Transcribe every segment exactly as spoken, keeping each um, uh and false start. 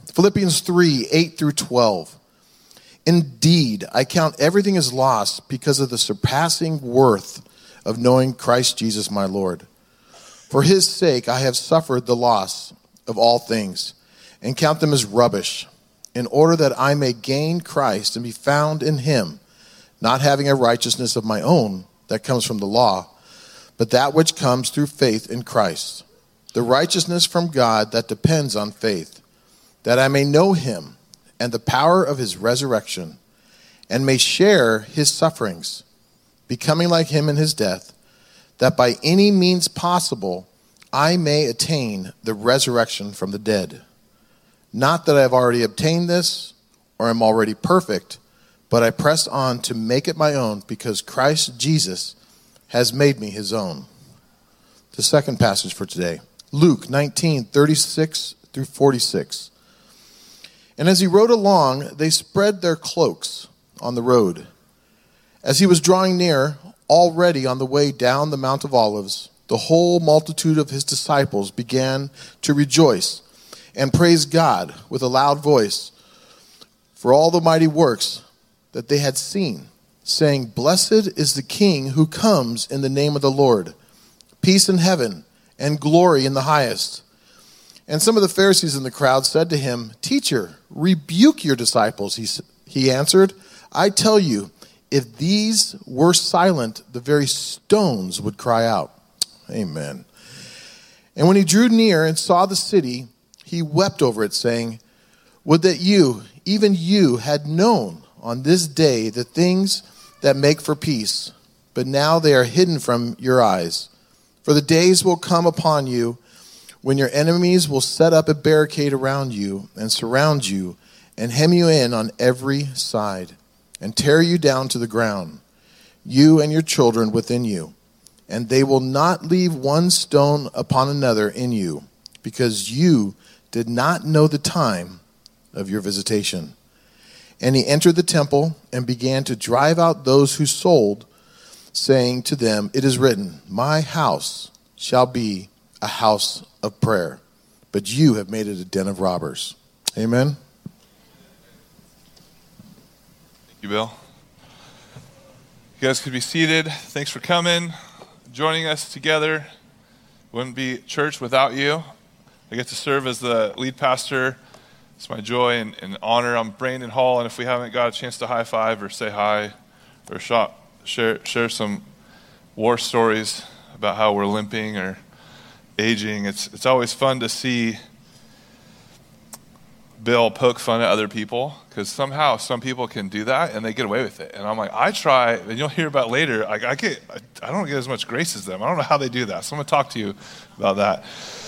Philippians three, eight through twelve. Indeed, I count everything as loss because of the surpassing worth of knowing Christ Jesus my Lord. For his sake I have suffered the loss of all things, and count them as rubbish, in order that I may gain Christ and be found in him, not having a righteousness of my own that comes from the law, but that which comes through faith in Christ, the righteousness from God that depends on faith, that I may know him and the power of his resurrection, and may share his sufferings, becoming like him in his death, that by any means possible I may attain the resurrection from the dead. Not that I have already obtained this or am already perfect, but I press on to make it my own because Christ Jesus has made me his own. The second passage for today, Luke nineteen, thirty-six through forty-six. And as he rode along, they spread their cloaks on the road. As he was drawing near, already on the way down the Mount of Olives, the whole multitude of his disciples began to rejoice and praise God with a loud voice for all the mighty works that they had seen, saying, Blessed is the King who comes in the name of the Lord, peace in heaven and glory in the highest. And some of the Pharisees in the crowd said to him, Teacher, rebuke your disciples. He, he answered, I tell you, if these were silent, the very stones would cry out. Amen. And when he drew near and saw the city, he wept over it, saying, Would that you, even you, had known on this day the things that make for peace, but now they are hidden from your eyes. For the days will come upon you when your enemies will set up a barricade around you and surround you and hem you in on every side and tear you down to the ground, you and your children within you. And they will not leave one stone upon another in you, because you did not know the time of your visitation. And he entered the temple and began to drive out those who sold, saying to them, It is written, My house shall be a house of prayer, but you have made it a den of robbers. Amen. Thank you, Bill. You guys could be seated. Thanks for coming, joining us together. Wouldn't be church without you. I get to serve as the lead pastor. It's my joy and, and honor. I'm Brandon Hall, and if we haven't got a chance to high five or say hi or shot, share share some war stories about how we're limping or aging, it's it's always fun to see Bill poke fun at other people, because somehow some people can do that and they get away with it. And I'm like, I try, and you'll hear about later, like I get, I don't get as much grace as them. I don't know how they do that. So I'm going to talk to you about that.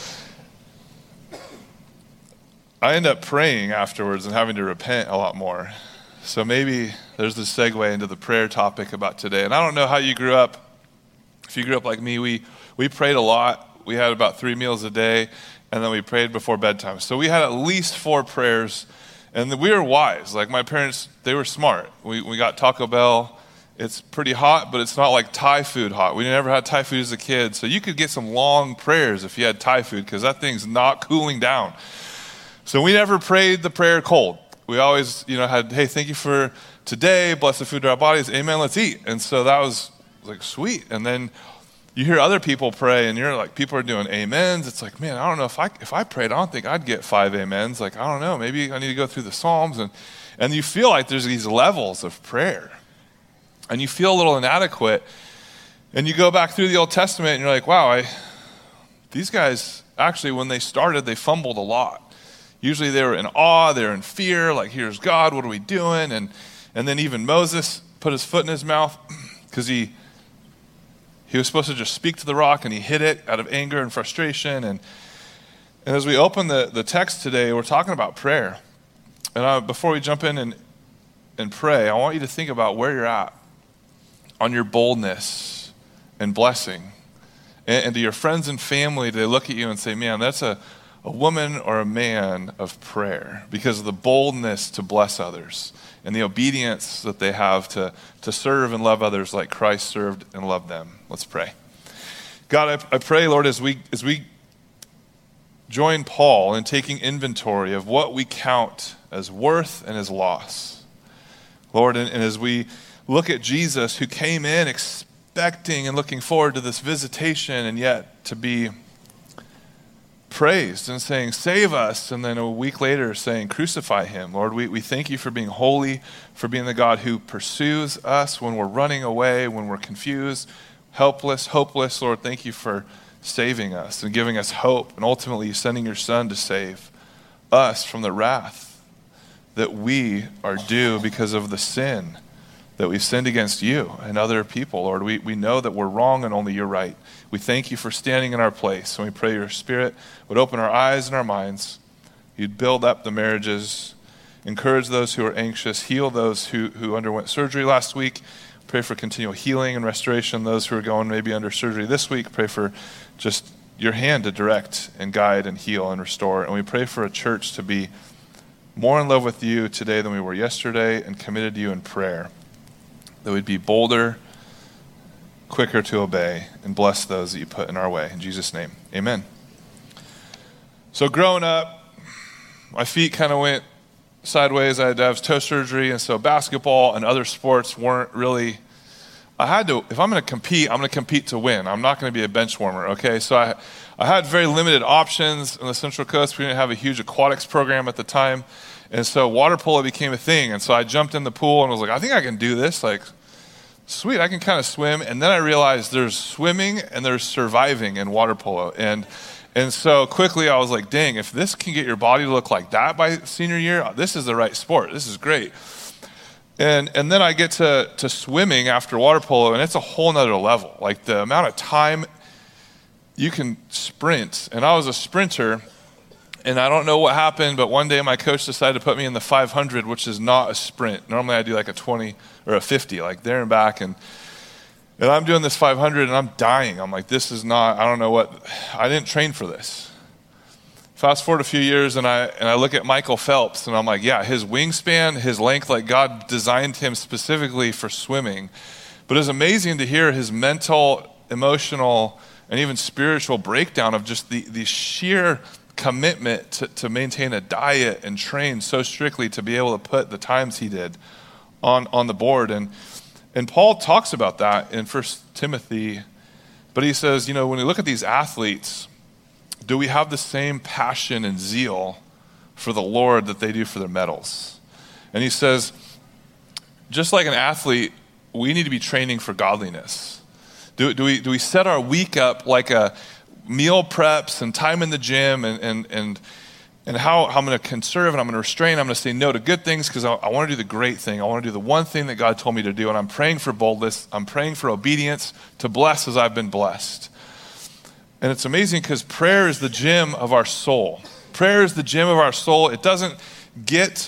I end up praying afterwards and having to repent a lot more. So maybe there's this segue into the prayer topic about today. And I don't know how you grew up. If you grew up like me, we, we prayed a lot. We had about three meals a day, and then we prayed before bedtime. So we had at least four prayers, and we were wise. Like my parents, they were smart. We we got Taco Bell. It's pretty hot, but it's not like Thai food hot. We never had Thai food as a kid, so you could get some long prayers if you had Thai food, because that thing's not cooling down. So we never prayed the prayer cold. We always, you know, had, hey, thank you for today, bless the food to our bodies, amen, let's eat. And so that was like sweet. And then you hear other people pray, and you're like, people are doing amens. It's like, man, I don't know if I if I prayed, I don't think I'd get five amens. Like, I don't know, maybe I need to go through the Psalms. And and you feel like there's these levels of prayer, and you feel a little inadequate. And you go back through the Old Testament, and you're like, wow, I these guys actually, when they started, they fumbled a lot. Usually they were in awe, they were in fear, like, here's God, what are we doing? And and then even Moses put his foot in his mouth because he he was supposed to just speak to the rock, and he hit it out of anger and frustration. And and as we open the, the text today, we're talking about prayer. And I, before we jump in and, and pray, I want you to think about where you're at on your boldness and blessing. And, and to your friends and family, they look at you and say, man, that's a a woman or a man of prayer, because of the boldness to bless others and the obedience that they have to, to serve and love others like Christ served and loved them. Let's pray. God, I, I pray, Lord, as we as we join Paul in taking inventory of what we count as worth and as loss. Lord, and, and as we look at Jesus, who came in expecting and looking forward to this visitation, and yet to be praised and saying, save us, and then a week later saying, crucify him. Lord, we, we thank you for being holy, for being the God who pursues us when we're running away, when we're confused, helpless, hopeless. Lord, thank you for saving us and giving us hope, and ultimately sending your Son to save us from the wrath that we are due because of the sin that we've sinned against you and other people. Lord, we, we know that we're wrong and only you're right. We thank you for standing in our place, and we pray your Spirit would open our eyes and our minds. You'd build up the marriages, encourage those who are anxious, heal those who, who underwent surgery last week. Pray for continual healing and restoration. Those who are going maybe under surgery this week, pray for just your hand to direct and guide and heal and restore. And we pray for a church to be more in love with you today than we were yesterday, and committed to you in prayer, that we'd be bolder, quicker to obey, and bless those that you put in our way. In Jesus' name, amen. So growing up, my feet kind of went sideways. I had to have toe surgery, and so basketball and other sports weren't really, I had to, if I'm going to compete, I'm going to compete to win. I'm not going to be a bench warmer, okay? So I, I had very limited options on the Central Coast. We didn't have a huge aquatics program at the time, and so water polo became a thing. And so I jumped in the pool and was like, I think I can do this. Like, sweet, I can kind of swim. And then I realized there's swimming and there's surviving in water polo. And and so quickly I was like, dang, if this can get your body to look like that by senior year, this is the right sport. This is great. And and then I get to, to swimming after water polo, and it's a whole nother level. Like the amount of time you can sprint. And I was a sprinter, and I don't know what happened, but one day my coach decided to put me in the five hundred, which is not a sprint. Normally I do like a twenty or a fifty, like there and back. And, and I'm doing this five hundred, and I'm dying. I'm like, this is not, I don't know what, I didn't train for this. Fast forward a few years, and I and I look at Michael Phelps, and I'm like, yeah, his wingspan, his length, like God designed him specifically for swimming. But it's amazing to hear his mental, emotional, and even spiritual breakdown of just the, the sheer commitment to, to maintain a diet and train so strictly to be able to put the times he did on, on the board. And and Paul talks about that in First Timothy, but he says, you know, when we look at these athletes, do we have the same passion and zeal for the Lord that they do for their medals? And he says, just like an athlete, we need to be training for godliness. Do, do we do we set our week up like a meal preps and time in the gym and and and, and how, how I'm going to conserve and I'm going to restrain, I'm going to say no to good things because I, I want to do the great thing. I want to do the one thing that God told me to do, and I'm praying for boldness. I'm praying for obedience to bless as I've been blessed. And it's amazing because prayer is the gym of our soul. Prayer is the gym of our soul. It doesn't get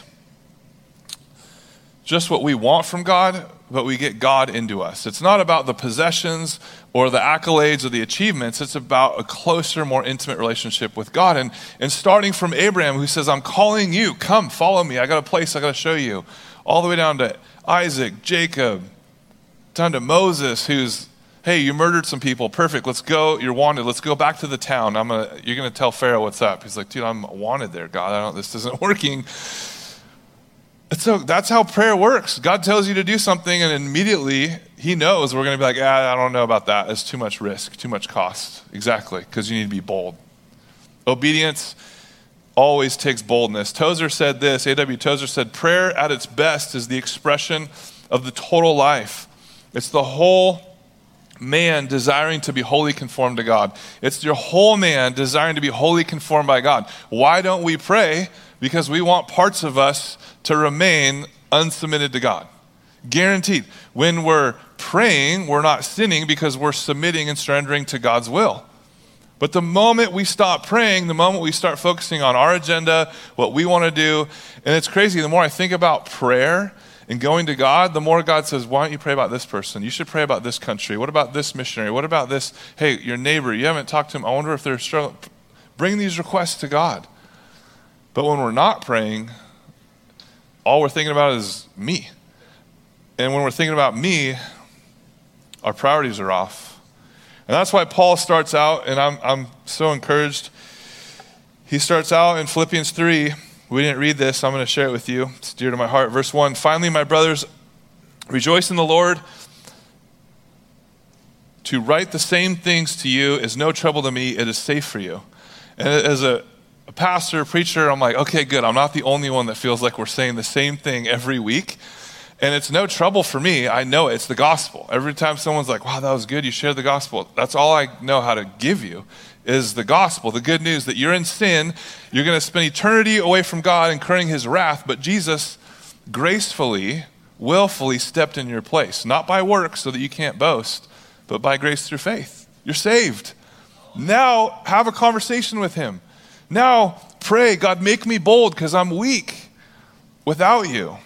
just what we want from God, but we get God into us. It's not about the possessions or the accolades or the achievements. It's about a closer, more intimate relationship with God. And, and starting from Abraham, who says, I'm calling you, come, follow me. I got a place I got to show you. All the way down to Isaac, Jacob, down to Moses, who's, hey, you murdered some people. Perfect. Let's go. You're wanted. Let's go back to the town. I'm gonna. You're gonna tell Pharaoh what's up. He's like, dude, I'm wanted there, God. I don't. This isn't working. And so that's how prayer works. God tells you to do something, and immediately He knows we're gonna be like, ah, I don't know about that. It's too much risk, too much cost. Exactly, because you need to be bold. Obedience always takes boldness. Tozer said this. A W Tozer said, prayer at its best is the expression of the total life. It's the whole man desiring to be wholly conformed to God. It's your whole man desiring to be wholly conformed by God. Why don't we pray? Because we want parts of us to remain unsubmitted to God. Guaranteed. When we're praying, we're not sinning because we're submitting and surrendering to God's will. But the moment we stop praying, the moment we start focusing on our agenda, what we want to do, and it's crazy, the more I think about prayer and going to God, the more God says, why don't you pray about this person? You should pray about this country. What about this missionary? What about this, hey, your neighbor, you haven't talked to him. I wonder if they're struggling. Bring these requests to God. But when we're not praying, all we're thinking about is me. And when we're thinking about me, our priorities are off. And that's why Paul starts out, and I'm I'm so encouraged. He starts out in Philippians three. We didn't read this, so I'm going to share it with you. It's dear to my heart. Verse one, finally, my brothers, rejoice in the Lord. To write the same things to you is no trouble to me. It is safe for you. And as a, a pastor, preacher, I'm like, okay, good. I'm not the only one that feels like we're saying the same thing every week. And it's no trouble for me. I know it. It's the gospel. Every time someone's like, wow, that was good. You shared the gospel. That's all I know how to give you is the gospel, the good news that you're in sin. You're going to spend eternity away from God, incurring his wrath. But Jesus gracefully, willfully stepped in your place, not by works so that you can't boast, but by grace through faith. You're saved. Now have a conversation with him. Now pray, God, make me bold because I'm weak without you.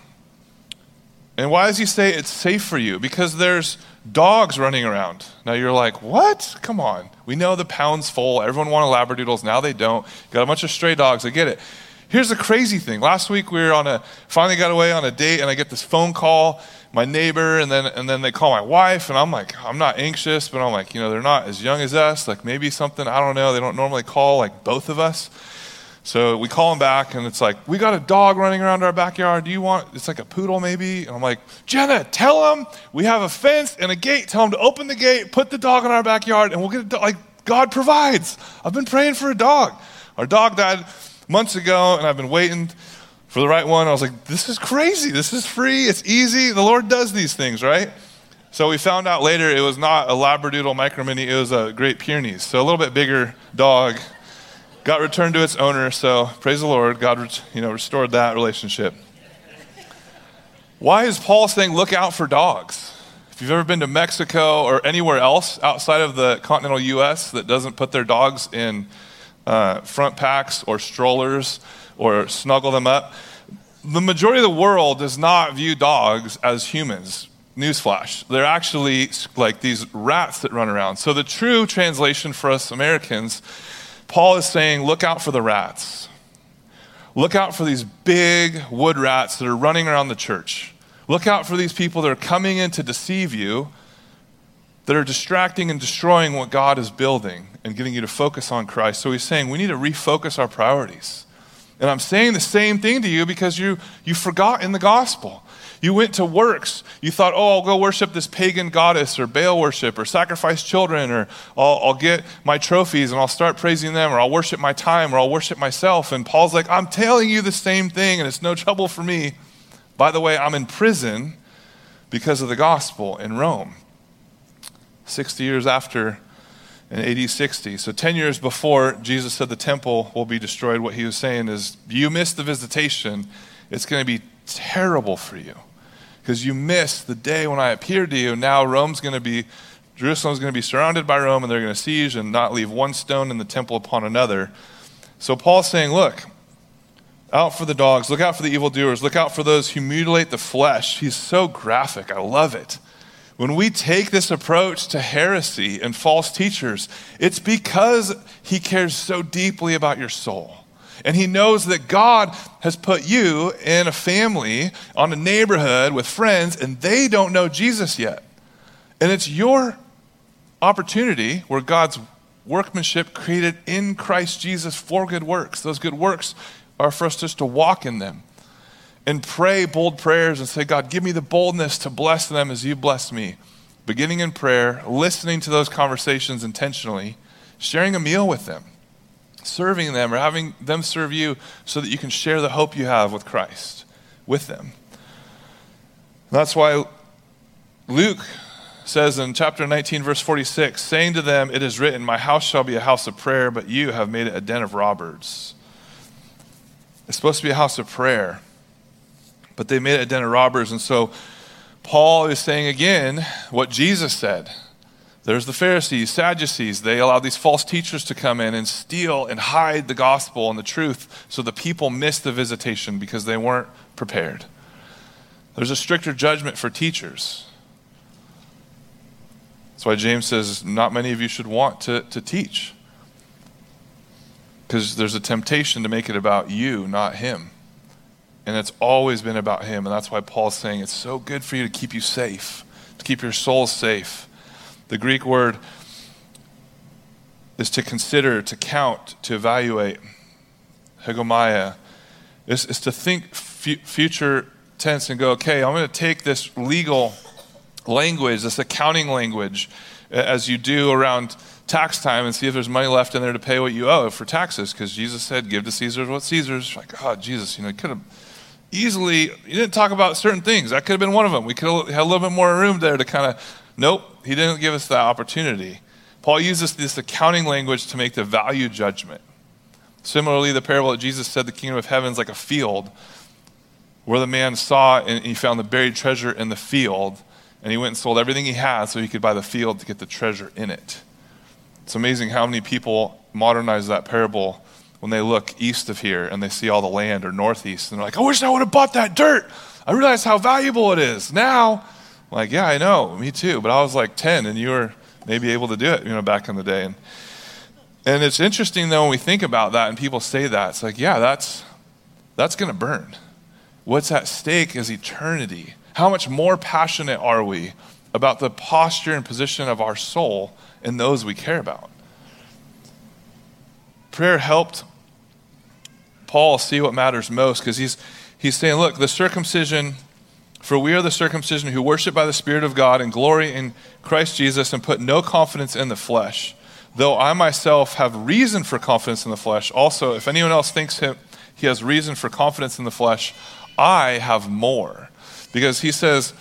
And why does he say it's safe for you? Because there's dogs running around. Now you're like, what? Come on. We know the pound's full. Everyone wanted Labradoodles. Now they don't. Got a bunch of stray dogs. I get it. Here's the crazy thing. Last week we were on a, finally got away on a date and I get this phone call, my neighbor, and then and then they call my wife and I'm like, I'm not anxious, but I'm like, you know, they're not as young as us. Like maybe something, I don't know. They don't normally call like both of us. So we call them back and it's like, we got a dog running around our backyard. Do you want, it's like a poodle maybe? And I'm like, Jenna, tell them we have a fence and a gate. Tell them to open the gate, put the dog in our backyard and we'll get a dog. Like God provides. I've been praying for a dog. Our dog died months ago and I've been waiting for the right one. I was like, this is crazy. This is free. It's easy. The Lord does these things, right? So we found out later it was not a Labradoodle Micro Mini. It was a Great Pyrenees. So a little bit bigger dog. Got returned to its owner, so praise the Lord, God, you know, restored that relationship. Why is Paul saying look out for dogs? If you've ever been to Mexico or anywhere else outside of the continental U S that doesn't put their dogs in uh, front packs or strollers or snuggle them up, the majority of the world does not view dogs as humans. Newsflash. They're actually like these rats that run around. So the true translation for us Americans, Paul is saying, look out for the rats. Look out for these big wood rats that are running around the church. Look out for these people that are coming in to deceive you, that are distracting and destroying what God is building and getting you to focus on Christ. So he's saying we need to refocus our priorities. And I'm saying the same thing to you because you, you forgot in the gospel. You went to works. You thought, oh, I'll go worship this pagan goddess or Baal worship or sacrifice children or I'll, I'll get my trophies and I'll start praising them or I'll worship my time or I'll worship myself. And Paul's like, I'm telling you the same thing and it's no trouble for me. By the way, I'm in prison because of the gospel in Rome. sixty years after in A D sixty. So ten years before Jesus said the temple will be destroyed, what he was saying is, you missed the visitation. It's going to be terrible for you. Because you missed the day when I appeared to you. Now Rome's going to be, Jerusalem's going to be surrounded by Rome and they're going to siege and not leave one stone in the temple upon another. So Paul's saying, look, out for the dogs, look out for the evildoers, look out for those who mutilate the flesh. He's so graphic. I love it. When we take this approach to heresy and false teachers, it's because he cares so deeply about your soul. And he knows that God has put you in a family, on a neighborhood with friends, and they don't know Jesus yet. And it's your opportunity where God's workmanship created in Christ Jesus for good works. Those good works are for us just to walk in them and pray bold prayers and say, God, give me the boldness to bless them as you bless me. Beginning in prayer, listening to those conversations intentionally, sharing a meal with them, serving them or having them serve you so that you can share the hope you have with Christ with them. That's why Luke says in chapter nineteen, verse forty-six, saying to them, it is written, my house shall be a house of prayer, but you have made it a den of robbers. It's supposed to be a house of prayer, but they made it a den of robbers. And so Paul is saying again what Jesus said. There's the Pharisees, Sadducees. They allowed these false teachers to come in and steal and hide the gospel and the truth so the people missed the visitation because they weren't prepared. There's a stricter judgment for teachers. That's why James says not many of you should want to, to teach, because there's a temptation to make it about you, not him. And it's always been about him. And that's why Paul's saying it's so good for you to keep you safe, to keep your soul safe. The Greek word is to consider, to count, to evaluate. hegomai, is, is to think f- future tense and go, okay, I'm going to take this legal language, this accounting language, as you do around tax time, and see if there's money left in there to pay what you owe for taxes, because Jesus said, give to Caesar what Caesar's. Like, oh, Jesus, you know, he could have easily, he didn't talk about certain things. That could have been one of them. We could have had a little bit more room there to kind of, nope, he didn't give us that opportunity. Paul uses this accounting language to make the value judgment. Similarly, the parable that Jesus said the kingdom of heaven is like a field, where the man saw and he found the buried treasure in the field, and he went and sold everything he had so he could buy the field to get the treasure in it. It's amazing how many people modernize that parable when they look east of here and they see all the land, or northeast, and they're like, I wish I would have bought that dirt. I realize how valuable it is. Now, I'm like, yeah, I know, me too, but I was like ten and you were maybe able to do it, you know, back in the day. And, and it's interesting though when we think about that and people say that, it's like, yeah, that's that's going to burn. What's at stake is eternity. How much more passionate are we about the posture and position of our soul and those we care about? Prayer helped Paul see what matters most, because he's he's saying, look, the circumcision, for we are the circumcision who worship by the Spirit of God and glory in Christ Jesus and put no confidence in the flesh. Though I myself have reason for confidence in the flesh, also if anyone else thinks him, he has reason for confidence in the flesh, I have more. Because he says,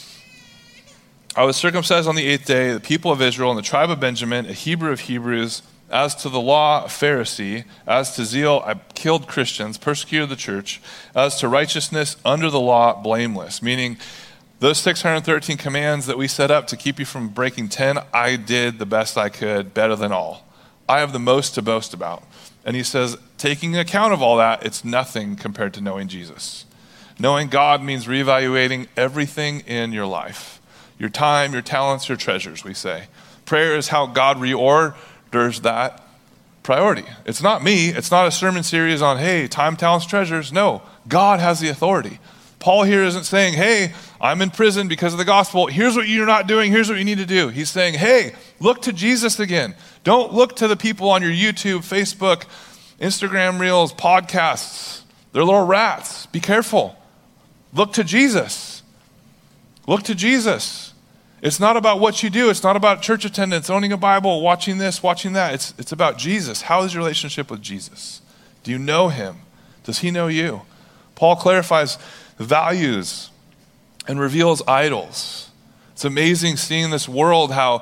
I was circumcised on the eighth day, the people of Israel, and the tribe of Benjamin, a Hebrew of Hebrews. As to the law, a Pharisee. As to zeal, I killed Christians, persecuted the church. As to righteousness, under the law, blameless. Meaning, those six hundred thirteen commands that we set up to keep you from breaking ten, I did the best I could, better than all. I have the most to boast about. And he says, taking account of all that, it's nothing compared to knowing Jesus. Knowing God means reevaluating everything in your life. Your time, your talents, your treasures, we say. Prayer is how God reorders that priority. It's not me. It's not a sermon series on, hey, time, talents, treasures. No, God has the authority. Paul here isn't saying, hey, I'm in prison because of the gospel. Here's what you're not doing. Here's what you need to do. He's saying, hey, look to Jesus again. Don't look to the people on your YouTube, Facebook, Instagram reels, podcasts. They're little rats. Be careful. Look to Jesus. Look to Jesus. It's not about what you do. It's not about church attendance, owning a Bible, watching this, watching that. It's, it's about Jesus. How is your relationship with Jesus? Do you know him? Does he know you? Paul clarifies values and reveals idols. It's amazing seeing this world, how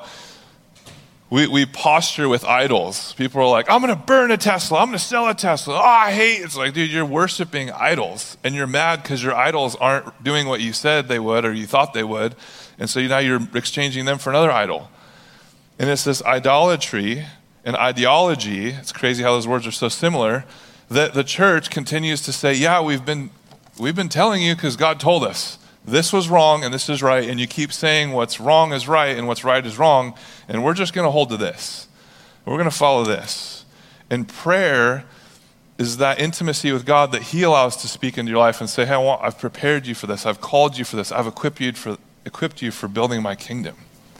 we, we posture with idols. People are like, I'm going to burn a Tesla. I'm going to sell a Tesla. Oh, I hate it. It's like, dude, you're worshiping idols. And you're mad because your idols aren't doing what you said they would or you thought they would. And so now you're exchanging them for another idol. And it's this idolatry and ideology, it's crazy how those words are so similar, that the church continues to say, yeah, we've been we've been telling you because God told us this was wrong and this is right, and you keep saying what's wrong is right and what's right is wrong, and we're just going to hold to this. We're going to follow this. And prayer is that intimacy with God that he allows to speak into your life and say, hey, I want, I've prepared you for this. I've called you for this. I've equipped you for equipped you for building my kingdom.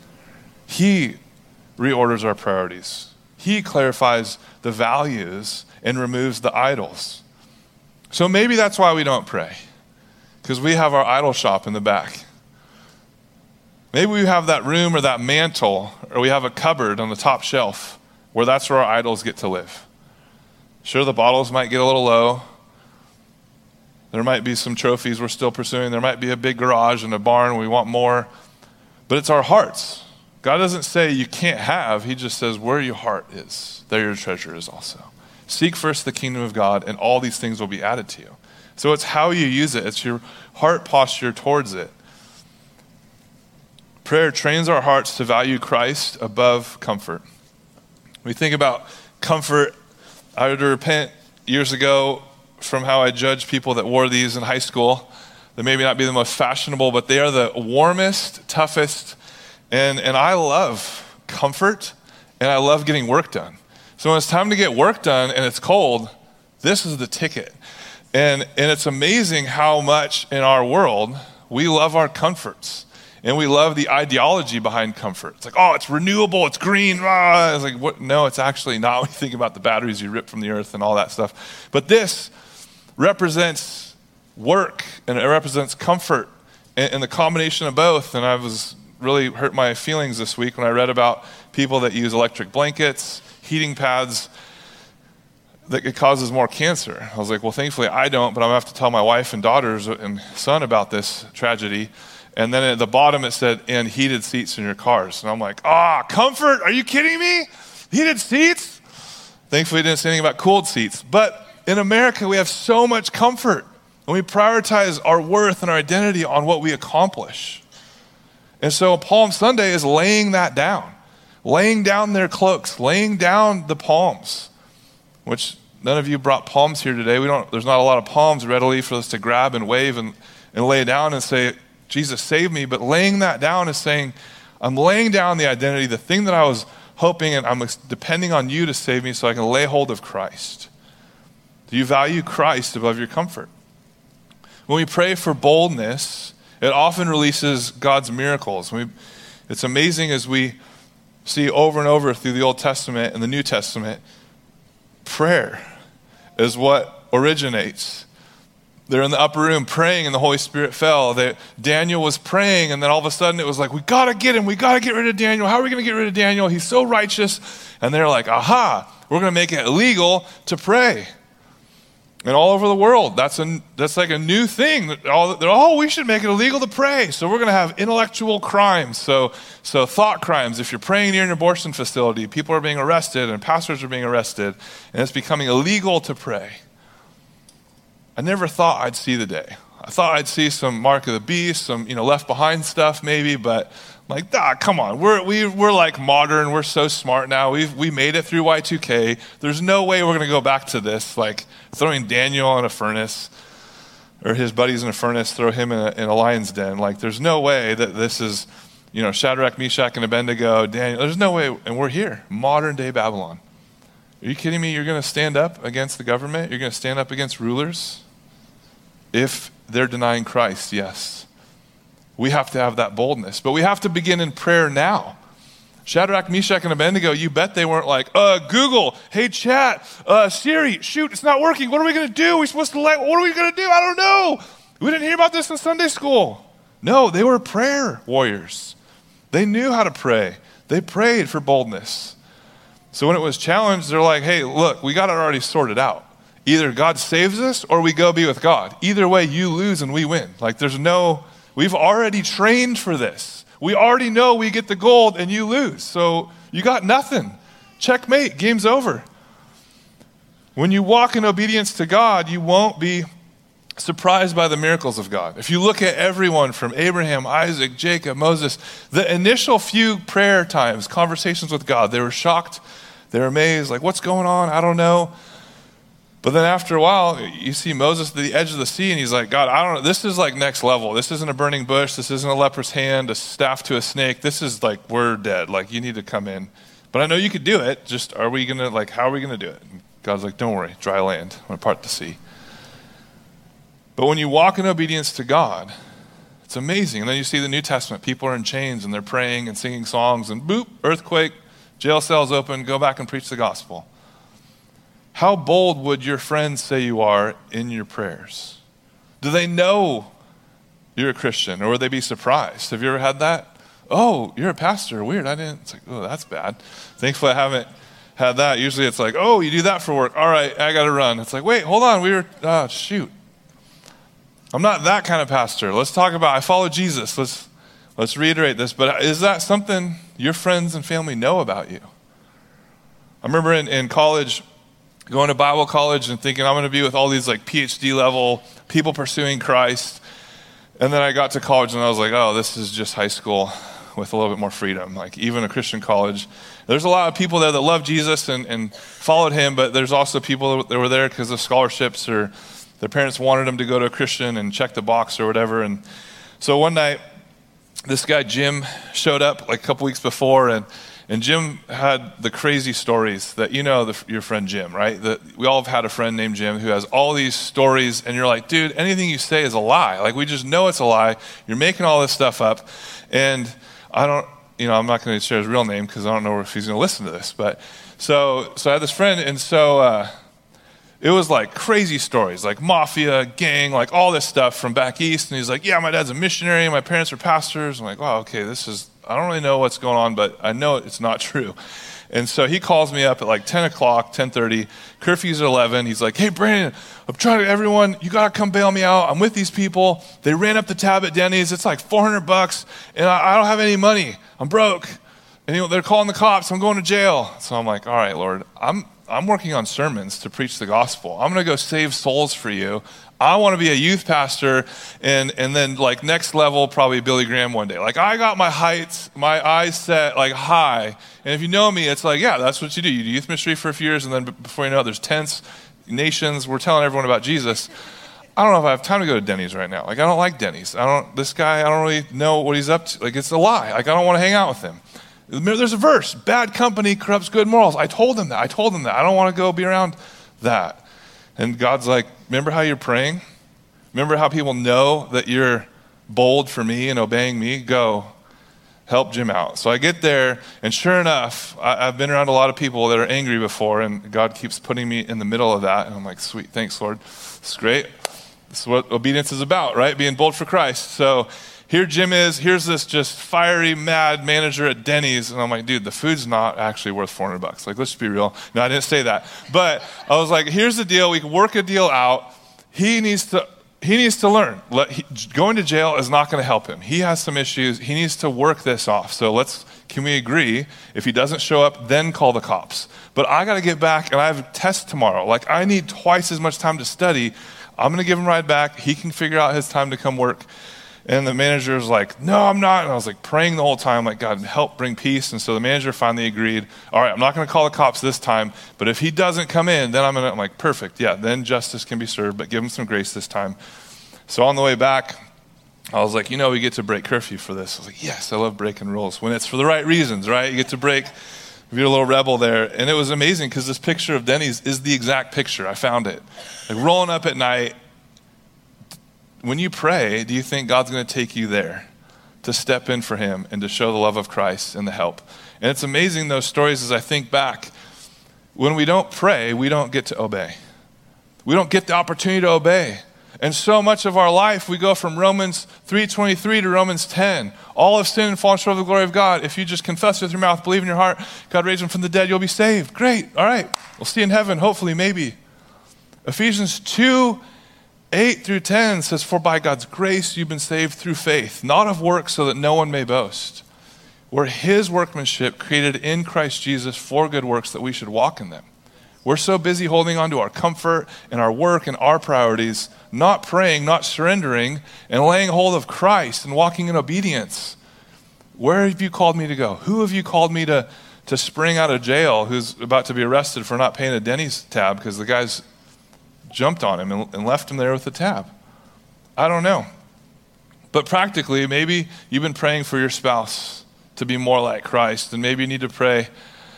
He reorders our priorities. He clarifies the values and removes the idols. So maybe that's why we don't pray, because we have our idol shop in the back. Maybe we have that room or that mantle, or we have a cupboard on the top shelf where that's where our idols get to live. Sure, the bottles might get a little low. There might be some trophies we're still pursuing. There might be a big garage and a barn. We want more. But it's our hearts. God doesn't say you can't have. He just says where your heart is, there your treasure is also. Seek first the kingdom of God, and all these things will be added to you. So it's how you use it. It's your heart posture towards it. Prayer trains our hearts to value Christ above comfort. We think about comfort. I had to repent years ago from how I judged people that wore these in high school. They maybe not be the most fashionable, but they are the warmest, toughest, and, and I love comfort, and I love getting work done. So when it's time to get work done and it's cold, this is the ticket. And, and it's amazing how much in our world we love our comforts. And we love the ideology behind comfort. It's like, oh, it's renewable, it's green. Rah. It's like, what? No, it's actually not when you think about the batteries you rip from the earth and all that stuff. But this represents work and it represents comfort and, and the combination of both. And I was really hurt my feelings this week when I read about people that use electric blankets, heating pads, that it causes more cancer. I was like, well, thankfully I don't, but I'm gonna have to tell my wife and daughters and son about this tragedy. And then at the bottom it said, and heated seats in your cars. And I'm like, ah, oh, comfort? Are you kidding me? Heated seats? Thankfully it didn't say anything about cooled seats. But in America, we have so much comfort. And we prioritize our worth and our identity on what we accomplish. And so Palm Sunday is laying that down. Laying down their cloaks, laying down the palms, which none of you brought palms here today. We don't. There's not a lot of palms readily for us to grab and wave and, and lay down and say, Jesus, save me. But laying that down is saying, I'm laying down the identity, the thing that I was hoping, and I'm depending on you to save me so I can lay hold of Christ. Do you value Christ above your comfort? When we pray for boldness, it often releases God's miracles. We, it's amazing as we see over and over through the Old Testament and the New Testament, prayer is what originates. They're in the upper room praying and the Holy Spirit fell. They, Daniel was praying and then all of a sudden it was like, we got to get him. We got to get rid of Daniel. How are we going to get rid of Daniel? He's so righteous. And they're like, aha, we're going to make it illegal to pray. And all over the world, that's a, that's like a new thing. They're all, they're, oh, we should make it illegal to pray. So we're going to have intellectual crimes. So, so thought crimes. If you're praying near an abortion facility, people are being arrested and pastors are being arrested. And it's becoming illegal to pray. I never thought I'd see the day. I thought I'd see some Mark of the Beast, some, you know, Left Behind stuff maybe, but I'm like, ah, come on. We're we we're like modern. We're so smart now. We've we made it through Y two K. There's no way we're gonna go back to this, like throwing Daniel in a furnace, or his buddies in a furnace, throw him in a, in a lion's den. Like, there's no way that this is, you know, Shadrach, Meshach, and Abednego, Daniel. There's no way, and we're here, modern day Babylon. Are you kidding me? You're gonna stand up against the government? You're gonna stand up against rulers? If they're denying Christ, yes. We have to have that boldness, but we have to begin in prayer now. Shadrach, Meshach, and Abednego, you bet they weren't like, uh, Google, hey chat, uh, Siri, shoot, it's not working. What are we going to do? We're supposed to let, what are we going to do? I don't know. We didn't hear about this in Sunday school. No, they were prayer warriors. They knew how to pray. They prayed for boldness. So when it was challenged, they're like, hey, look, we got it already sorted out. Either God saves us or we go be with God. Either way, you lose and we win. Like, there's no, we've already trained for this. We already know we get the gold and you lose. So you got nothing. Checkmate, game's over. When you walk in obedience to God, you won't be surprised by the miracles of God. If you look at everyone from Abraham, Isaac, Jacob, Moses, the initial few prayer times, conversations with God, they were shocked, they were amazed, like, what's going on? I don't know. But then after a while, you see Moses at the edge of the sea, and he's like, God, I don't know. This is like next level. This isn't a burning bush. This isn't a leper's hand, a staff to a snake. This is like, we're dead. Like, you need to come in. But I know you could do it. Just, are we going to, like, how are we going to do it? And God's like, don't worry, dry land. I'm going to part the sea. But when you walk in obedience to God, it's amazing. And then you see the New Testament. People are in chains, and they're praying and singing songs, and boop, earthquake, jail cells open, go back and preach the gospel. How bold would your friends say you are in your prayers? Do they know you're a Christian, or would they be surprised? Have you ever had that? Oh, you're a pastor. Weird. I didn't. It's like, oh, that's bad. Thankfully, I haven't had that. Usually it's like, oh, you do that for work. All right, I got to run. It's like, wait, hold on. We were, oh, shoot. I'm not that kind of pastor. Let's talk about, I follow Jesus. Let's, let's reiterate this. But is that something your friends and family know about you? I remember in, in college, going to Bible college and thinking I'm going to be with all these like P H D level people pursuing Christ. And then I got to college and I was like, oh, this is just high school with a little bit more freedom. Like, even a Christian college, there's a lot of people there that love Jesus and, and followed him, but there's also people that were there because of scholarships, or their parents wanted them to go to a Christian and check the box or whatever. And so one night, this guy Jim showed up like a couple weeks before, and And Jim had the crazy stories that, you know, the, your friend Jim, right? That we all have had a friend named Jim who has all these stories, and you're like, dude, anything you say is a lie. Like, we just know it's a lie. You're making all this stuff up. And I don't, you know, I'm not going to share his real name because I don't know if he's going to listen to this. But so, so I had this friend, and so uh, it was like crazy stories, like mafia, gang, like all this stuff from back east. And he's like, yeah, my dad's a missionary, my parents are pastors. I'm like, wow, okay, this is, I don't really know what's going on, but I know it's not true. And so he calls me up at like ten o'clock, ten thirty, curfew's at eleven. He's like, hey, Brandon, I'm trying to, everyone, you got to come bail me out. I'm with these people. They ran up the tab at Denny's. It's like four hundred bucks, and I, I don't have any money. I'm broke. And you know, they're calling the cops. I'm going to jail. So I'm like, all right, Lord, I'm I'm working on sermons to preach the gospel. I'm going to go save souls for you. I want to be a youth pastor, and and then like next level, probably Billy Graham one day. Like, I got my heights, my eyes set like high. And if you know me, it's like, yeah, that's what you do. You do youth ministry for a few years, and then before you know it, there's tents, nations. We're telling everyone about Jesus. I don't know if I have time to go to Denny's right now. Like, I don't like Denny's. I don't, this guy, I don't really know what he's up to. Like, it's a lie. Like, I don't want to hang out with him. There's a verse, bad company corrupts good morals. I told him that. I told him that. I don't want to go be around that. And God's like, remember how you're praying? Remember how people know that you're bold for me and obeying me? Go, help Jim out. So I get there, and sure enough, I, I've been around a lot of people that are angry before, and God keeps putting me in the middle of that. And I'm like, sweet, thanks, Lord. It's great. This is what obedience is about, right? Being bold for Christ. So here Jim is. Here's this just fiery, mad manager at Denny's. And I'm like, dude, the food's not actually worth four hundred bucks. Like, let's just be real. No, I didn't say that. But I was like, here's the deal. We can work a deal out. He needs to he needs to learn. Let, he, going to jail is not going to help him. He has some issues. He needs to work this off. So let's, can we agree? If he doesn't show up, then call the cops. But I got to get back, and I have a test tomorrow. Like, I need twice as much time to study. I'm going to give him a ride back. He can figure out his time to come work. And the manager was like, no, I'm not. And I was like praying the whole time, like, God, help bring peace. And so the manager finally agreed, all right, I'm not going to call the cops this time, but if he doesn't come in, then I'm going to, I'm like, perfect. Yeah, then justice can be served, but give him some grace this time. So on the way back, I was like, you know, we get to break curfew for this. I was like, yes, I love breaking rules when it's for the right reasons, right? You get to break, you're a little rebel there. And it was amazing because this picture of Denny's is the exact picture. I found it. Like, rolling up at night. When you pray, do you think God's going to take you there to step in for him and to show the love of Christ and the help? And it's amazing, those stories, as I think back. When we don't pray, we don't get to obey. We don't get the opportunity to obey. And so much of our life, we go from Romans three twenty-three to Romans ten. All have sinned and fallen short of the glory of God. If you just confess with your mouth, believe in your heart, God raised him from the dead, you'll be saved. Great. All right. We'll see you in heaven, hopefully, maybe. Ephesians two eight through ten says, for by God's grace you've been saved through faith, not of works, so that no one may boast. We're his workmanship, created in Christ Jesus for good works, that we should walk in them. We're so busy holding on to our comfort and our work and our priorities, not praying, not surrendering, and laying hold of Christ and walking in obedience. Where have you called me to go? Who have you called me to, to spring out of jail who's about to be arrested for not paying a Denny's tab because the guy's jumped on him and, and left him there with the tab? I don't know. But practically, maybe you've been praying for your spouse to be more like Christ, and maybe you need to pray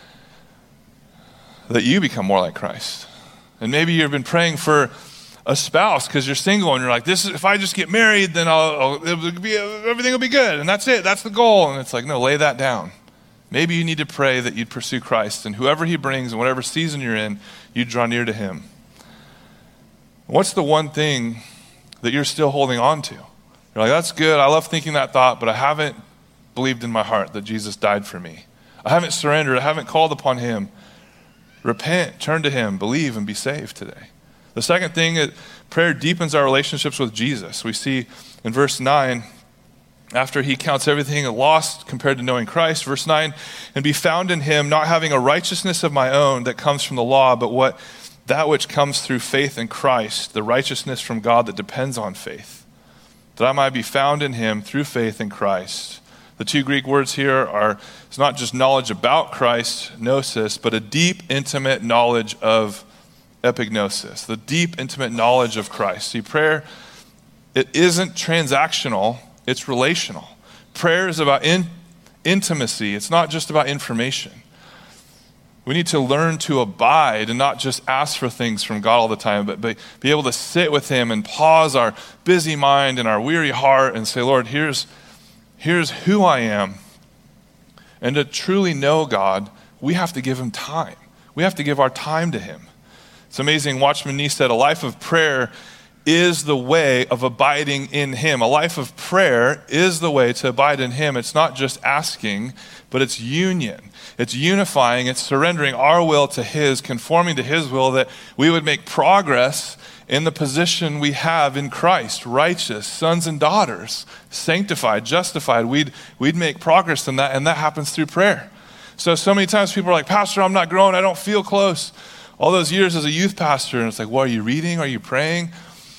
that you become more like Christ. And maybe you've been praying for a spouse because you're single and you're like, "This is, if I just get married, then I'll, I'll it'll be, everything will be good, and that's it, that's the goal." And it's like, no, lay that down. Maybe you need to pray that you'd pursue Christ, and whoever he brings and whatever season you're in, you draw near to him. What's the one thing that you're still holding on to? You're like, that's good, I love thinking that thought, but I haven't believed in my heart that Jesus died for me. I haven't surrendered, I haven't called upon him. Repent, turn to him, believe, and be saved today. The second thing is prayer deepens our relationships with Jesus. We see in verse nine, after he counts everything lost compared to knowing Christ, verse nine, and be found in him, not having a righteousness of my own that comes from the law, but what that which comes through faith in Christ, the righteousness from God that depends on faith, that I might be found in him through faith in Christ. The two Greek words here are, it's not just knowledge about Christ, gnosis, but a deep, intimate knowledge of epignosis, the deep, intimate knowledge of Christ. See, prayer, it isn't transactional, it's relational. Prayer is about in, intimacy. It's not just about information. We need to learn to abide and not just ask for things from God all the time, but be, be able to sit with him and pause our busy mind and our weary heart and say, Lord, here's, here's who I am. And to truly know God, we have to give him time. We have to give our time to him. It's amazing. Watchman Nee said, a life of prayer is the way of abiding in him. A life of prayer is the way to abide in him. It's not just asking, but it's union. It's unifying, it's surrendering our will to his, conforming to his will, that we would make progress in the position we have in Christ, righteous, sons and daughters, sanctified, justified. We'd, we'd make progress in that, and that happens through prayer. So, so many times people are like, Pastor, I'm not growing, I don't feel close. All those years as a youth pastor, and it's like, well, are you reading? Are you praying?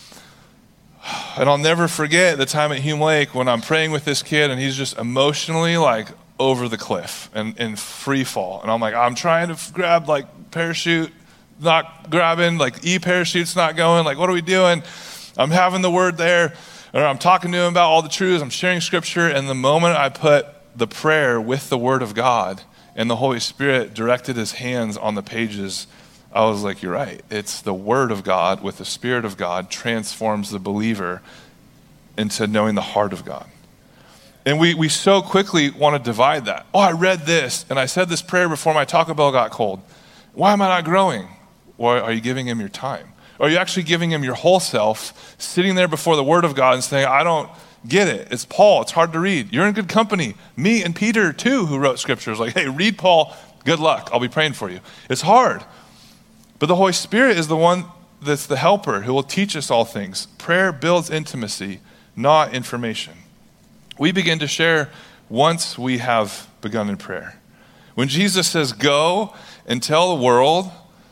And I'll never forget the time at Hume Lake when I'm praying with this kid, and he's just emotionally like, over the cliff and in free fall. And I'm like, I'm trying to f- grab like parachute, not grabbing, like e-parachute's not going. Like, what are we doing? I'm having the word there, or I'm talking to him about all the truths. I'm sharing scripture. And the moment I put the prayer with the word of God and the Holy Spirit directed his hands on the pages, I was like, you're right. It's the word of God with the Spirit of God transforms the believer into knowing the heart of God. And we, we so quickly want to divide that. Oh, I read this, and I said this prayer before my Taco Bell got cold. Why am I not growing? Or are you giving him your time? Or are you actually giving him your whole self, sitting there before the Word of God and saying, I don't get it. It's Paul. It's hard to read. You're in good company. Me and Peter, too, who wrote scriptures. Like, hey, read Paul. Good luck. I'll be praying for you. It's hard. But the Holy Spirit is the one that's the helper who will teach us all things. Prayer builds intimacy, not information. We begin to share once we have begun in prayer. When Jesus says, go and tell the world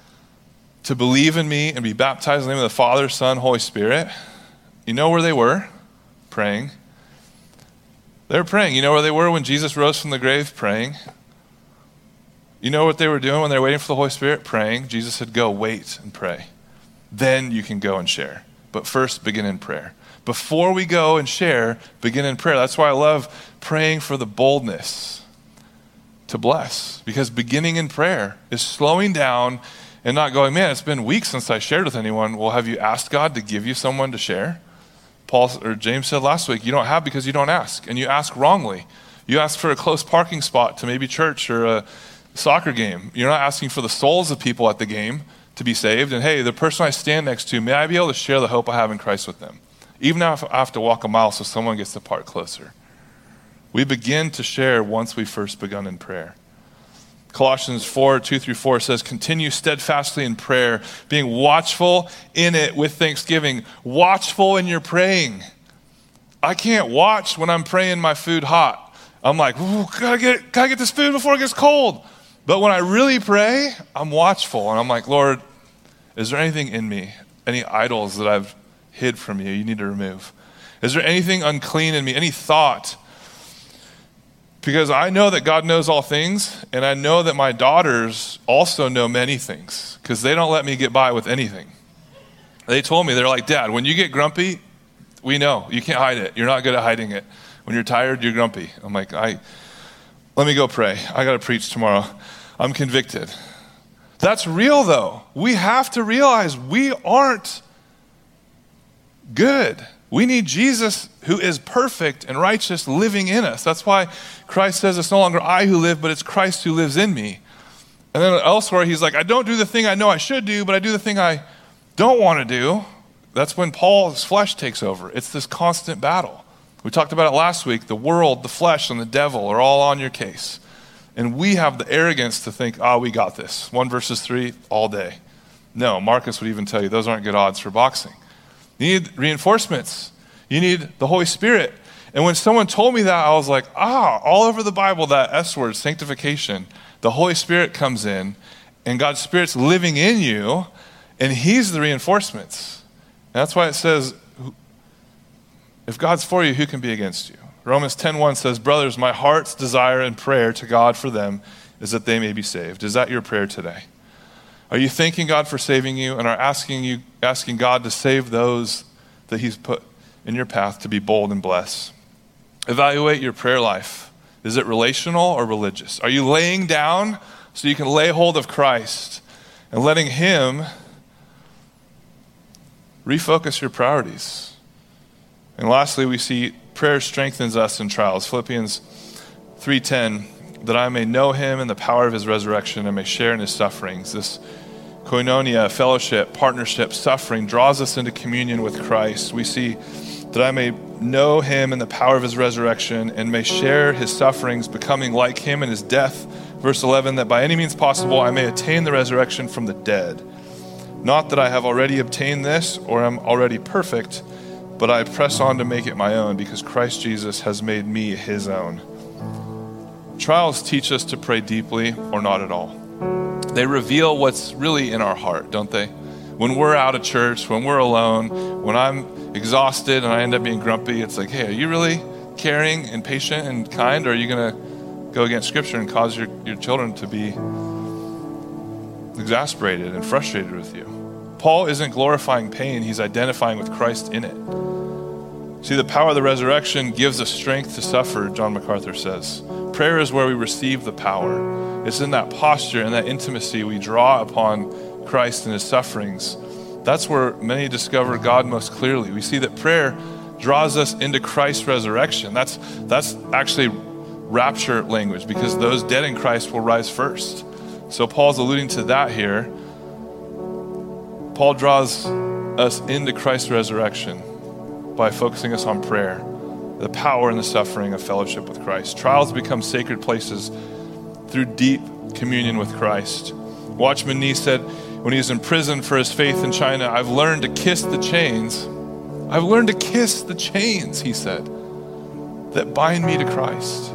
to believe in me and be baptized in the name of the Father, Son, Holy Spirit, you know where they were? Praying. They were praying. You know where they were when Jesus rose from the grave? Praying. You know what they were doing when they were waiting for the Holy Spirit? Praying. Jesus said, go, wait and pray. Then you can go and share. But first, begin in prayer. Before we go and share, begin in prayer. That's why I love praying for the boldness to bless. Because beginning in prayer is slowing down and not going, man, it's been weeks since I shared with anyone. Well, have you asked God to give you someone to share? Paul or James said last week, you don't have because you don't ask. And you ask wrongly. You ask for a close parking spot to maybe church or a soccer game. You're not asking for the souls of people at the game to be saved. And hey, the person I stand next to, may I be able to share the hope I have in Christ with them? Even if I have to walk a mile so someone gets to park closer. We begin to share once we've first begun in prayer. Colossians four, two through four says, continue steadfastly in prayer, being watchful in it with thanksgiving. Watchful in your praying. I can't watch when I'm praying my food hot. I'm like, gotta get, gotta get this food before it gets cold. But when I really pray, I'm watchful. And I'm like, Lord, is there anything in me, any idols that I've hid from you, you need to remove? Is there anything unclean in me, any thought? Because I know that God knows all things, and I know that my daughters also know many things, because they don't let me get by with anything. They told me, they're like, Dad, when you get grumpy, we know. You can't hide it. You're not good at hiding it. When you're tired, you're grumpy. I'm like, I, let me go pray. I got to preach tomorrow. I'm convicted. That's real, though. We have to realize we aren't good. We need Jesus, who is perfect and righteous, living in us. That's why Christ says it's no longer I who live, but it's Christ who lives in me. And then elsewhere, he's like, I don't do the thing I know I should do, but I do the thing I don't want to do. That's when Paul's flesh takes over. It's this constant battle. We talked about it last week. The world, the flesh, and the devil are all on your case. And we have the arrogance to think, oh, we got this. One versus three all day. No, Marcus would even tell you those aren't good odds for boxing. You need reinforcements. You need the Holy Spirit. And when someone told me that, I was like, ah, all over the Bible, that S word, sanctification, the Holy Spirit comes in, and God's Spirit's living in you, and he's the reinforcements. And that's why it says, if God's for you, who can be against you? Romans ten one says, brothers, my heart's desire and prayer to God for them is that they may be saved. Is that your prayer today? Are you thanking God for saving you and are asking you, asking God to save those that he's put in your path to be bold and bless? Evaluate your prayer life. Is it relational or religious? Are you laying down so you can lay hold of Christ and letting him refocus your priorities? And lastly, we see prayer strengthens us in trials. Philippians three ten, that I may know him and the power of his resurrection and may share in his sufferings. This koinonia, fellowship, partnership, suffering draws us into communion with Christ. We see that I may know him and the power of his resurrection and may share his sufferings, becoming like him in his death. Verse eleven, that by any means possible I may attain the resurrection from the dead. Not that I have already obtained this or am already perfect, but I press on to make it my own because Christ Jesus has made me his own. Trials teach us to pray deeply or not at all. They reveal what's really in our heart, don't they? When we're out of church, when we're alone, when I'm exhausted and I end up being grumpy, it's like, hey, are you really caring and patient and kind, or are you going to go against Scripture and cause your, your children to be exasperated and frustrated with you? Paul isn't glorifying pain, he's identifying with Christ in it. See, the power of the resurrection gives us strength to suffer, John MacArthur says. Prayer is where we receive the power. It's in that posture and that intimacy we draw upon Christ and his sufferings. That's where many discover God most clearly. We see that prayer draws us into Christ's resurrection. That's, that's actually rapture language, because those dead in Christ will rise first. So Paul's alluding to that here. Paul draws us into Christ's resurrection by focusing us on prayer, the power and the suffering of fellowship with Christ. Trials become sacred places through deep communion with Christ. Watchman Nee said when he was in prison for his faith in China, I've learned to kiss the chains. I've learned to kiss the chains, he said, that bind me to Christ.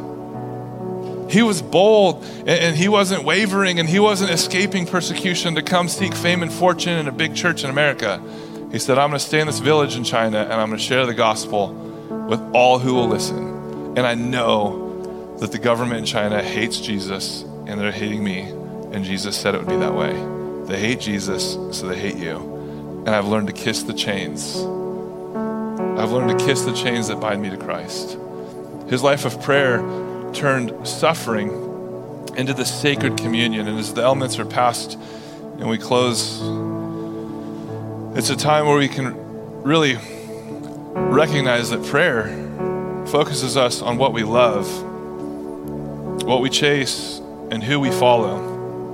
He was bold and, and he wasn't wavering and he wasn't escaping persecution to come seek fame and fortune in a big church in America. He said, I'm going to stay in this village in China and I'm going to share the gospel with all who will listen. And I know that the government in China hates Jesus and they're hating me. And Jesus said it would be that way. They hate Jesus, so they hate you. And I've learned to kiss the chains. I've learned to kiss the chains that bind me to Christ. His life of prayer turned suffering into the sacred communion. And as the elements are passed and we close, it's a time where we can really recognize that prayer focuses us on what we love, what we chase, and who we follow.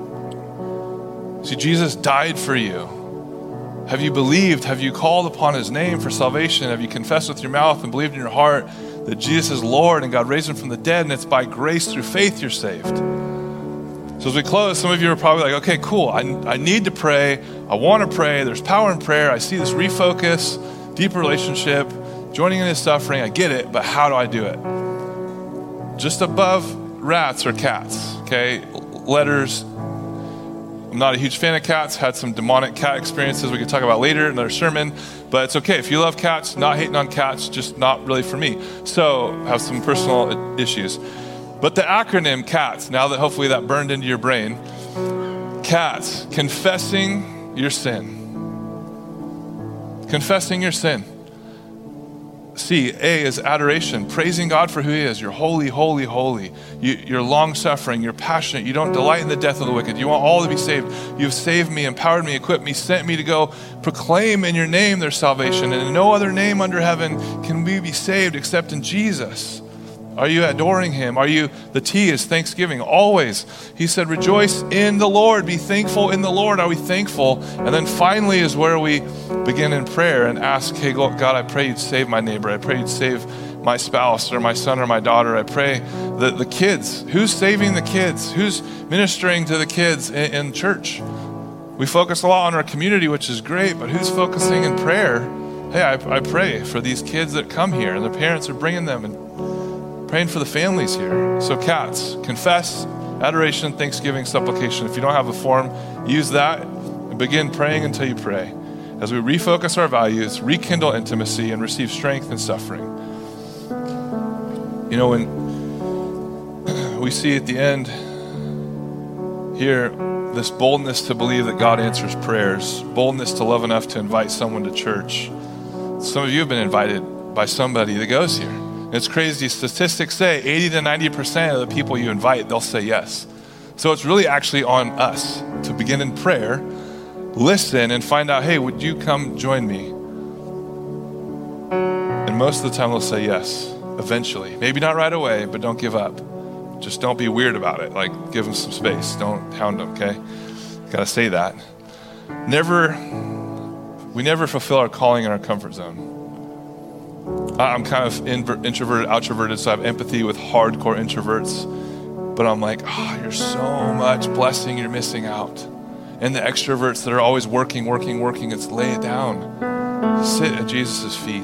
See, Jesus died for you. Have you believed? Have you called upon his name for salvation? Have you confessed with your mouth and believed in your heart that Jesus is Lord and God raised him from the dead, and it's by grace through faith you're saved? So as we close, some of you are probably like, okay, cool. I, I need to pray. I want to pray. There's power in prayer. I see this refocus, deeper relationship, joining in his suffering. I get it, but how do I do it? Just above rats or cats, okay? Letters. I'm not a huge fan of cats. Had some demonic cat experiences we could talk about later in another sermon, but it's okay. If you love cats, not hating on cats, just not really for me. So have some personal issues. But the acronym CATS, now that hopefully that burned into your brain, CATS, confessing your sin. Confessing your sin. C, A is adoration, praising God for who he is. You're holy, holy, holy. You, you're long-suffering, you're passionate, you don't delight in the death of the wicked. You want all to be saved. You've saved me, empowered me, equipped me, sent me to go proclaim in your name their salvation. And in no other name under heaven can we be saved except in Jesus. Are you adoring him? Are you, the T is thanksgiving, always. He said, rejoice in the Lord, be thankful in the Lord. Are we thankful? And then finally is where we begin in prayer and ask, hey, God, I pray you'd save my neighbor. I pray you'd save my spouse or my son or my daughter. I pray that the kids, who's saving the kids? Who's ministering to the kids in, in church? We focus a lot on our community, which is great, but who's focusing in prayer? Hey, I, I pray for these kids that come here and their parents are bringing them, and praying for the families here. So CATS, confess, adoration, thanksgiving, supplication. If you don't have a form, use that and begin praying until you pray. As we refocus our values, rekindle intimacy, and receive strength in suffering. You know, when we see at the end here, this boldness to believe that God answers prayers, boldness to love enough to invite someone to church. Some of you have been invited by somebody that goes here. And it's crazy. Statistics say eighty to ninety percent of the people you invite, they'll say yes. So it's really actually on us to begin in prayer, listen, and find out, hey, would you come join me? And most of the time they'll say yes, eventually. Maybe not right away, but don't give up. Just don't be weird about it. Like, give them some space. Don't hound them, okay? Gotta say that. Never, we never fulfill our calling in our comfort zone. I'm kind of introverted, outroverted, so I have empathy with hardcore introverts. But I'm like, oh, you're so much blessing you're missing out. And the extroverts that are always working, working, working, it's lay it down. Sit at Jesus' feet.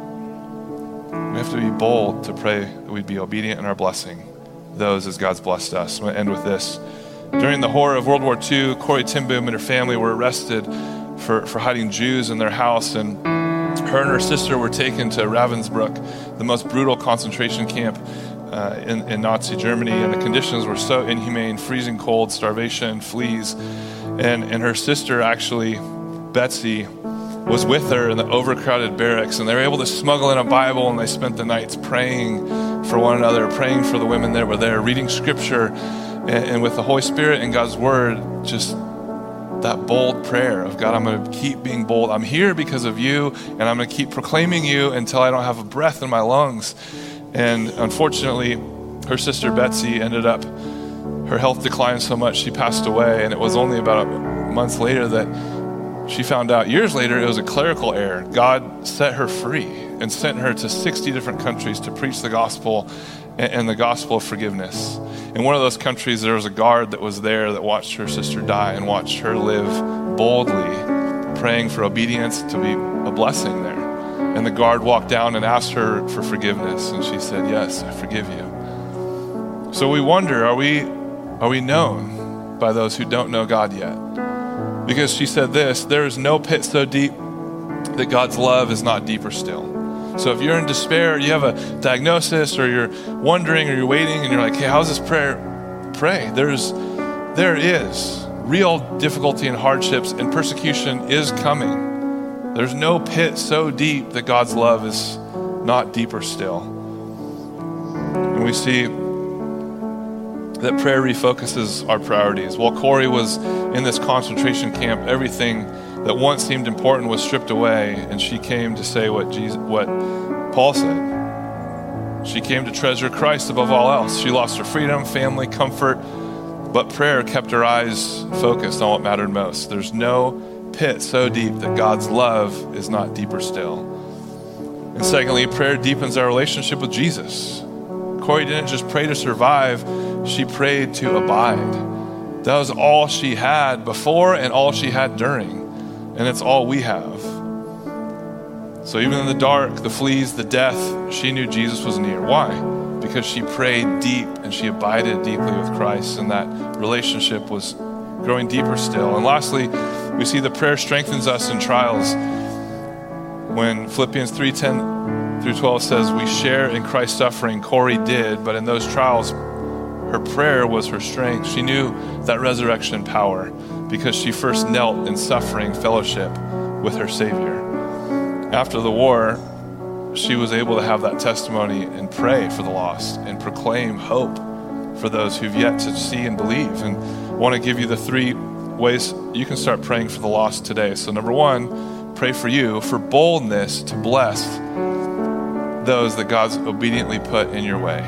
We have to be bold to pray that we'd be obedient in our blessing those as God's blessed us. I'm going to end with this. During the horror of World War Two, Corrie ten Boom and her family were arrested for, for hiding Jews in their house, and her and her sister were taken to Ravensbrück, the most brutal concentration camp uh, in, in Nazi Germany, and the conditions were so inhumane, freezing cold, starvation, fleas, and, and her sister actually, Betsy, was with her in the overcrowded barracks, and they were able to smuggle in a Bible, and they spent the nights praying for one another, praying for the women that were there, reading scripture, and, and with the Holy Spirit and God's word, just that bold prayer of, God, I'm going to keep being bold. I'm here because of you, and I'm going to keep proclaiming you until I don't have a breath in my lungs. And unfortunately, her sister Betsy ended up, her health declined so much, she passed away, and it was only about months later that she found out, years later, it was a clerical error. God set her free and sent her to sixty different countries to preach the gospel and, and the gospel of forgiveness. In one of those countries, there was a guard that was there that watched her sister die and watched her live boldly, praying for obedience to be a blessing there. And the guard walked down and asked her for forgiveness, and she said, yes, I forgive you. So we wonder, are we, are we known by those who don't know God yet? Because she said this, there is no pit so deep that God's love is not deeper still. So if you're in despair, you have a diagnosis, or you're wondering, or you're waiting, and you're like, hey, how's this prayer? Pray. There's, there is real difficulty and hardships, and persecution is coming. There's no pit so deep that God's love is not deeper still. And we see that prayer refocuses our priorities. While Corrie was in this concentration camp, everything that once seemed important was stripped away, and she came to say what Jesus, what Paul said. She came to treasure Christ above all else. She lost her freedom, family, comfort, but prayer kept her eyes focused on what mattered most. There's no pit so deep that God's love is not deeper still. And secondly, prayer deepens our relationship with Jesus. Corrie didn't just pray to survive, she prayed to abide. That was all she had before and all she had during. And it's all we have. So even in the dark, the fleas, the death, she knew Jesus was near. Why? Because she prayed deep and she abided deeply with Christ, and that relationship was growing deeper still. And lastly, we see the prayer strengthens us in trials. When Philippians three ten through twelve says we share in Christ's suffering, Corrie did, but in those trials, her prayer was her strength. She knew that resurrection power because she first knelt in suffering fellowship with her Savior. After the war, she was able to have that testimony and pray for the lost and proclaim hope for those who've yet to see and believe. And I want to give you the three ways you can start praying for the lost today. So number one, pray for you, for boldness to bless those that God's obediently put in your way.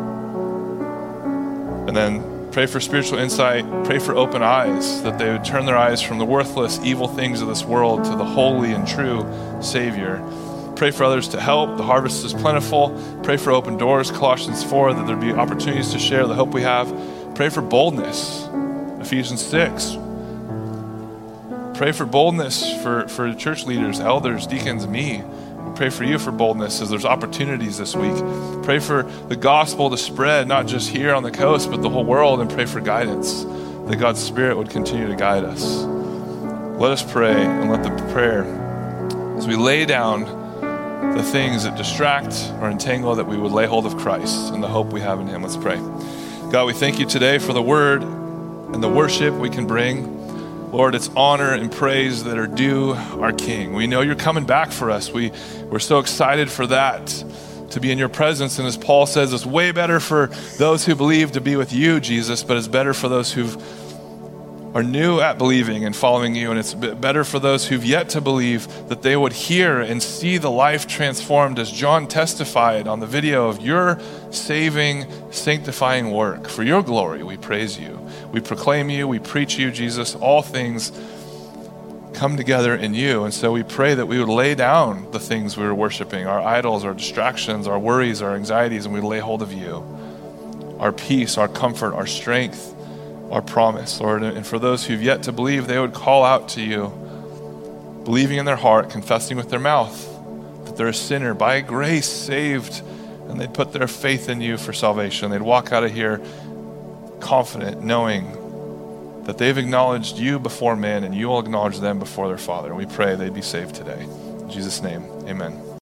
And then pray for spiritual insight, pray for open eyes, that they would turn their eyes from the worthless, evil things of this world to the holy and true Savior. Pray for others to help. The harvest is plentiful. Pray for open doors, Colossians four, that there be opportunities to share the hope we have. Pray for boldness, Ephesians six. Pray for boldness for, for church leaders, elders, deacons, me. Pray for you for boldness as there's opportunities this week. Pray for the gospel to spread, not just here on the coast, but the whole world, and pray for guidance, that God's Spirit would continue to guide us. Let us pray, and let the prayer, as we lay down the things that distract or entangle, that we would lay hold of Christ and the hope we have in Him. Let's pray. God, we thank you today for the word and the worship we can bring. Lord, it's honor and praise that are due our King. We know you're coming back for us. We, we're so excited for that. to be in your presence. And as Paul says, it's way better for those who believe to be with you, Jesus, but it's better for those who are new at believing and following you. And it's better for those who've yet to believe that they would hear and see the life transformed as John testified on the video of your saving, sanctifying work. For your glory, we praise you. We proclaim you, we preach you, Jesus. All things come together in you. And so we pray that we would lay down the things we were worshiping, our idols, our distractions, our worries, our anxieties, and we lay hold of you, our peace, our comfort, our strength, our promise, Lord. And for those who've yet to believe, they would call out to you, believing in their heart, confessing with their mouth that they're a sinner by grace saved, and they'd put their faith in you for salvation. They'd walk out of here confident, knowing that they've acknowledged you before man and you will acknowledge them before their Father. And we pray they'd be saved today. In Jesus' name, amen.